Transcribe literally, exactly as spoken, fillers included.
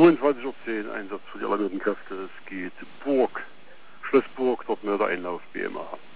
zweiundzwanzig Uhr zehn, Einsatz für die alarmierten Kräfte. Es geht Burg, Schloss Burg, dort mehr der Einlauf B M A.